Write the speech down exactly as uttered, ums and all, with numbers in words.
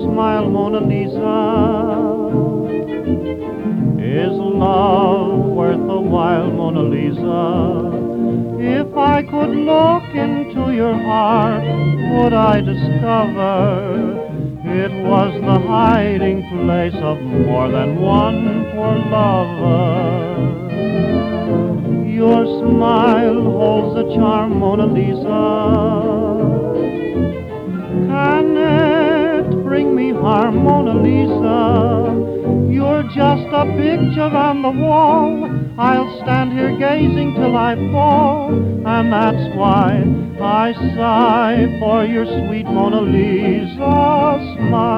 smile, Mona Lisa. Is love worth a while, Mona Lisa? If I could look into your heart, would I discover it was the hiding place of more than one poor lover? Your smile holds a charm, Mona Lisa. Can it bring me harm, Mona Lisa? You're just a picture on the wall. I'll stand here gazing till I fall, and that's why I sigh for your sweet Mona Lisa smile.